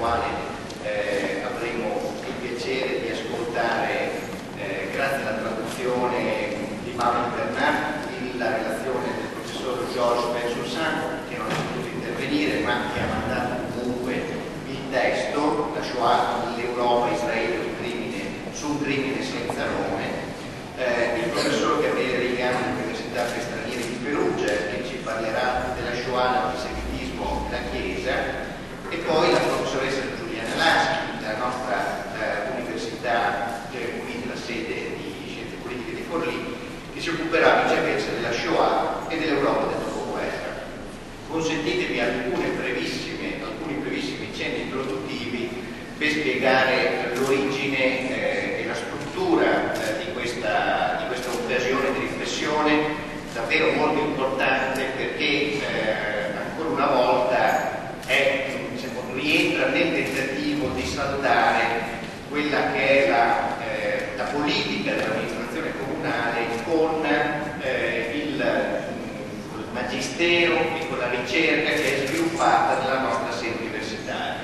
quale avremo il piacere di ascoltare, grazie alla traduzione di Mauro Bernard, la relazione del professor Georges Bensoussan, che non è potuto intervenire ma che ha mandato comunque il testo, la Shoah, l'Europa, Israele, su un crimine senza nome, il professor Gabriele Rigano dell'Università per Stranieri di Perugia, che ci parlerà della Shoah, l'antisemitismo e la Chiesa, e poi la professoressa Giuliana Laschi, della nostra università, qui della sede di Scienze Politiche di Forlì, che si occuperà viceversa della Shoah e dell'Europa del dopoguerra. Consentitemi alcuni brevissimi cenni introduttivi per spiegare l'origine e la struttura di questa occasione di riflessione davvero molto importante, perché ancora una volta rientra nel tentativo di saldare quella che è la politica dell'amministrazione comunale con il magistero e con la ricerca che è sviluppata nella nostra sede universitaria.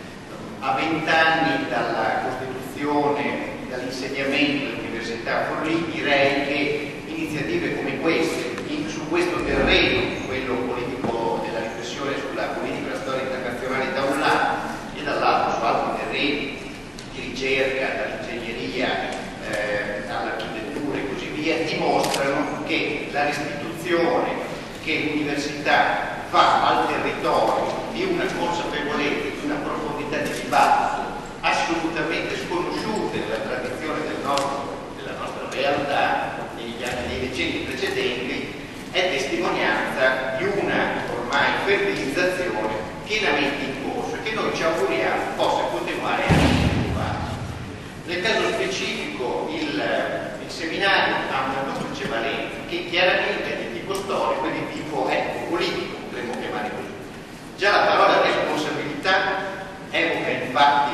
A 20 anni dalla costituzione, dall'insediamento dell'Università Forlì, direi che iniziative come queste, su questo terreno, quello politico della riflessione sulla politica e la storia internazionale da un lato, e dall'altro su altri terreni di ricerca, dall'ingegneria all'architettura e così via, dimostrano che la restituzione che l'università fa al territorio di una consapevolezza, di una profondità di dibattito assolutamente sconosciute nella tradizione della nostra realtà nei decenni precedenti, è testimonianza di una ormai fertilizzazione pienamente in corso e che noi ci auguriamo possa continuare a svilupparsi. Nel caso specifico il seminario ha una duplice valenza, che chiaramente è di tipo storico e di tipo politico, potremmo chiamare così. Già la parola responsabilità evoca infatti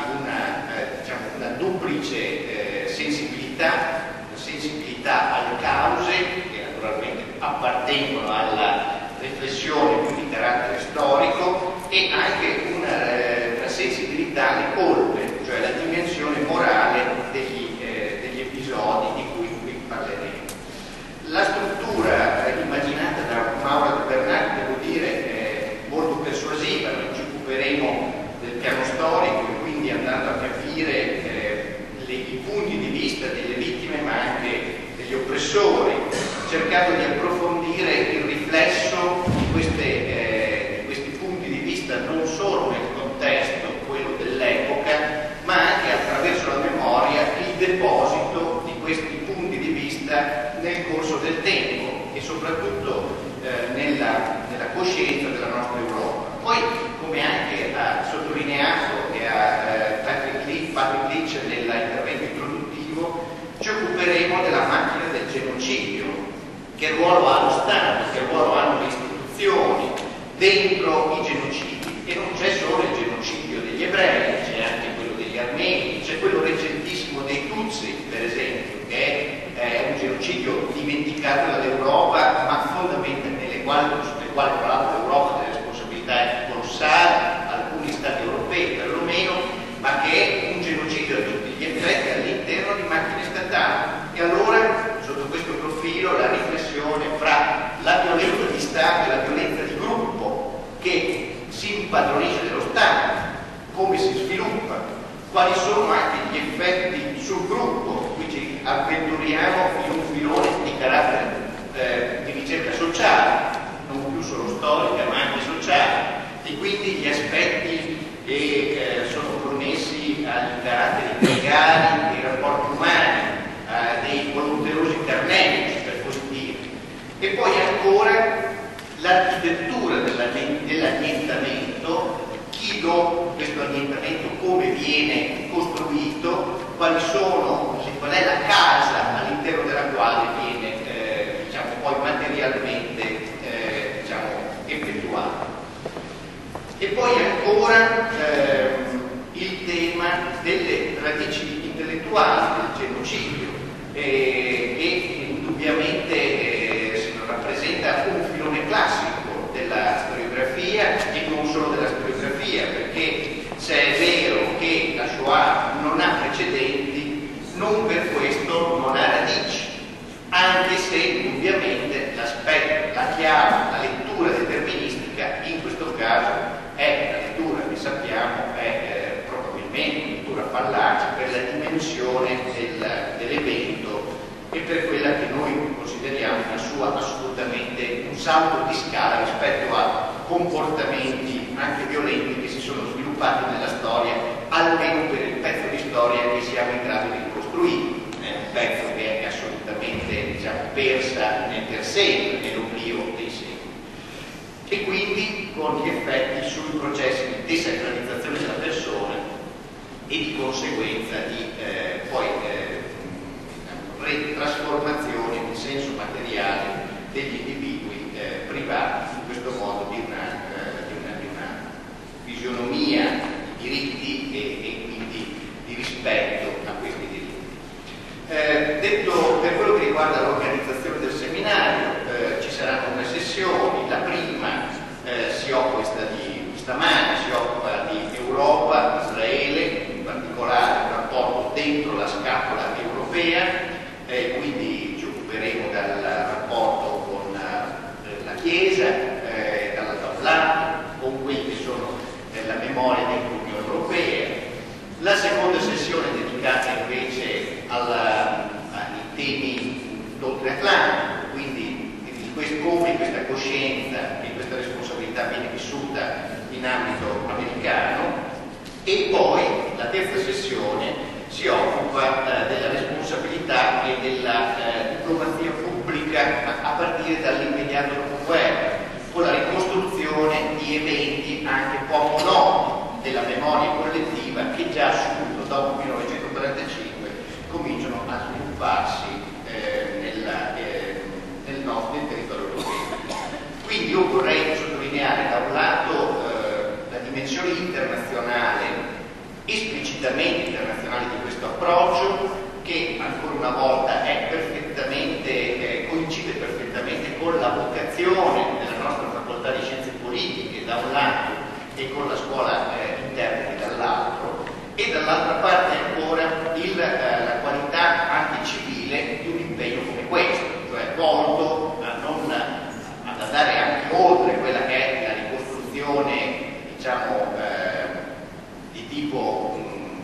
una duplice sensibilità, una sensibilità alle cause, che naturalmente appartengono alla riflessione più di carattere storico, e anche una sensibilità alle colpe, cioè la dimensione morale degli episodi di cui qui parleremo. La struttura immaginata da Mauro Bernard, devo dire, è molto persuasiva. Noi ci occuperemo del piano storico e quindi andando a capire i punti di vista delle vittime ma anche degli oppressori, cercando di approfondire il riflesso di questi punti di vista non solo nel contesto, quello dell'epoca, ma anche attraverso la memoria, il deposito di questi punti di vista nel corso del tempo e soprattutto nella coscienza della nostra Europa. Poi, come anche ha sottolineato e Patrick Leach nell'intervento introduttivo, ci occuperemo della macchina del genocidio. Che ruolo ha lo Stato, che ruolo hanno le istituzioni dentro i genocidi? E non c'è solo il genocidio degli ebrei, c'è anche quello degli armeni, c'è quello recentissimo dei Tutsi, per esempio, che è un genocidio dimenticato dall'Europa, ma fondamentalmente nel quale tra l'altro l'Europa ha delle responsabilità colossali, alcuni Stati europei perlomeno, ma che è un genocidio a tutti gli effetti all'interno di macchine statali. E allora, sotto questo profilo, la riflessione fra la violenza di Stato e la violenza di gruppo che si impadronisce dello Stato, come si sviluppa, quali sono anche gli effetti sul gruppo. Qui ci avventuriamo in un filone di carattere di ricerca sociale, non più solo storica ma anche sociale, e quindi gli aspetti che sono connessi ai caratteri legali, dei rapporti umani, dei volonterosi carnefici, per così dire. E poi ancora l'architettura dell'annientamento, questo annientamento come viene costruito, qual è la casa all'interno della quale viene poi materialmente effettuato. E poi ancora il tema delle radici intellettuali del genocidio, che indubbiamente rappresenta un filone classico della storiografia e non solo della storiografia, perché se è vero la chiave, la lettura deterministica in questo caso è la lettura che sappiamo è probabilmente una lettura fallace per la dimensione dell'evento e per quella che noi consideriamo una sua assolutamente un salto di scala rispetto a comportamenti anche violenti che si sono sviluppati nella storia, almeno per il pezzo di storia che siamo in grado di ricostruire. È un pezzo che è assolutamente, diciamo, persa per sempre nell'oblio dei secoli. E quindi con gli effetti sui processi di desacralizzazione della persona e di conseguenza di trasformazione in senso materiale degli individui privati in questo modo di una fisionomia di diritti e quindi di rispetto a questi diritti. Detto per quello che riguarda l'organizzazione del seminario, ci saranno 3 sessioni. La prima stamane si occupa di Europa, Israele, in particolare il rapporto dentro la scatola europea. Quindi ci occuperemo dal rapporto con la Chiesa, da un lato, con quelli che sono la memoria dell'Unione Europea. La seconda sessione è dedicata invece ai temi d'oltre Atlantico, quindi di come questa coscienza e questa responsabilità viene vissuta in ambito americano. E poi la terza sessione si occupa della responsabilità e della diplomazia pubblica a partire dall'immediato dopoguerra, con la ricostruzione di eventi anche poco noti della memoria collettiva che già subito dopo 1945 cominciano a svilupparsi nel territorio europeo. Quindi io vorrei sottolineare da un lato la dimensione internazionale, esplicitamente internazionale di questo approccio, che ancora una volta è coincide perfettamente con la vocazione della nostra facoltà di scienze politiche da un lato e con la scuola interna dall'altro, e dall'altra parte ancora la qualità anche civile di un impegno come questo, cioè volto ad andare anche oltre quella che è la ricostruzione, diciamo, di tipo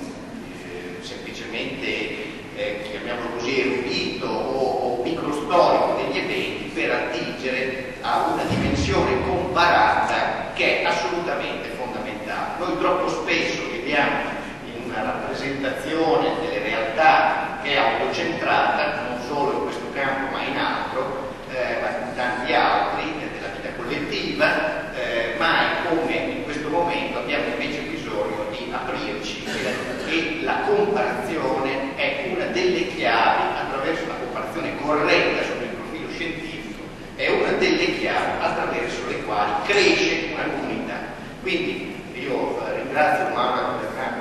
semplicemente, chiamiamolo così, erudito o microstorico degli eventi, per attingere a una dimensione comparata che è assolutamente fondamentale. Noi troppo spesso viviamo in una rappresentazione delle realtà che è autocentrata, non solo in questo campo ma in altro, ma in tanti altri della vita collettiva, mai come in questo momento abbiamo invece bisogno di aprirci, e la comparazione è una delle chiavi, attraverso la comparazione corretta sotto il profilo scientifico, è una delle chiavi attraverso le quali cresce una comunità. Quindi io ringrazio Maura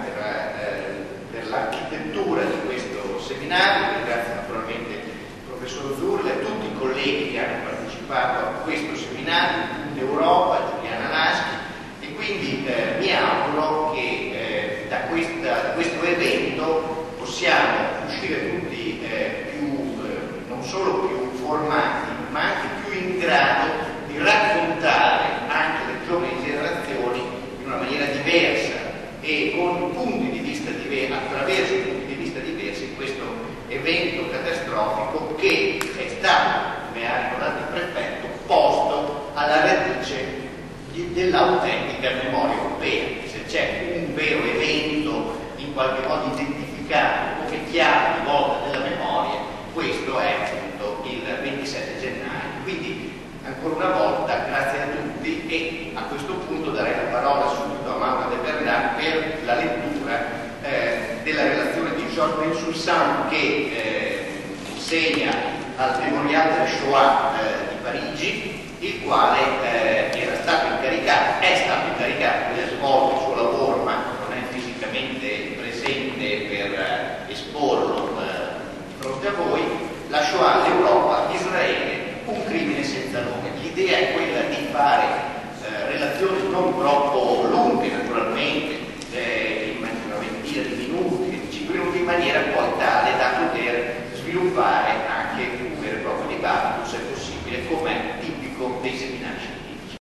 per l'architettura di questo seminario, ringrazio naturalmente il professor Zurla e tutti i colleghi che hanno partecipato a questo seminario, Europa, Giuliana Laschi, e quindi mi auguro che da questo evento possiamo uscire tutti non solo più formati, ma anche più in grado di raccontare anche le giovani generazioni in una maniera diversa e con punti di vista diversi, attraverso punti di vista diversi, questo evento catastrofico che è stato, come ha ricordato il prefetto, posto alla radice dell'autentica memoria europea. Se c'è un vero evento in qualche modo identificato come chiave di volta della memoria, questo è appunto il 27 gennaio. Quindi ancora una volta grazie a tutti, e a questo punto darei la parola subito a Maura De Bernard per la lettura della relazione di Georges Bensoussan che insegna al Memorial della Shoah di Parigi, il quale è stato incaricato di svolgere il suo lavoro, ma non è fisicamente presente per esporlo di fronte a voi. La Shoah, l'Europa, Israele, un crimine senza nome. L'idea è quella di fare relazioni non proprio